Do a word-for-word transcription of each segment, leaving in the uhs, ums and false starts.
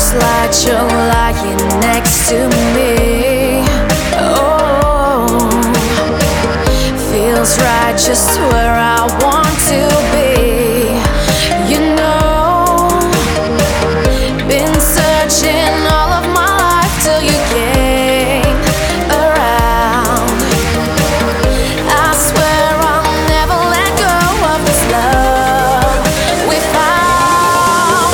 Feels like you're lying next to me. Oh, feels right just where I want to be. You know, been searching all of my life till you came around. I swear I'll never let go of this love we found.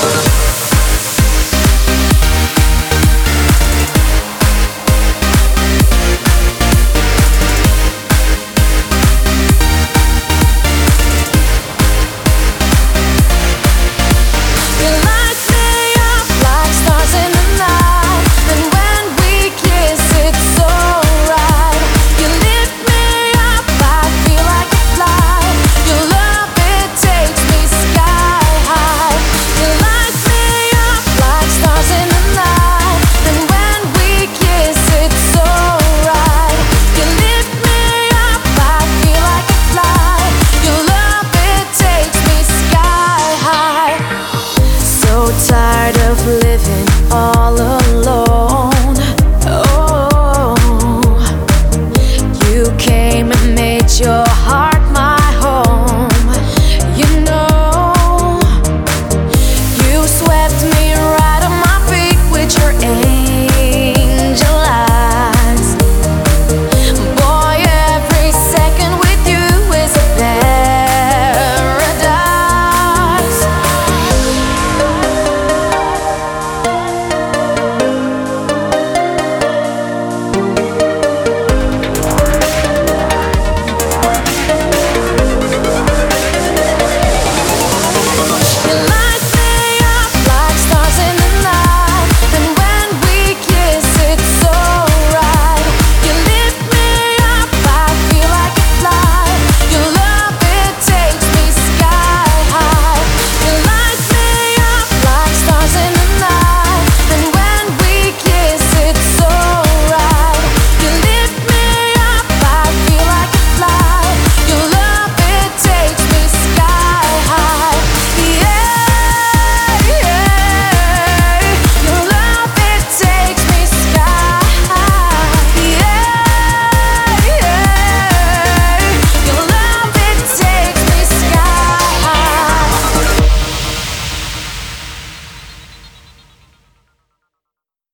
You light me up like stars in the night, and when we kiss it's so right. You lift me up, I feel like a fly. Your love, it takes me sky high. You light me up like stars in the night, and when we kiss it's so right. You lift me up, I feel like a fly. Your love, it takes me sky high. So tired of living all alone.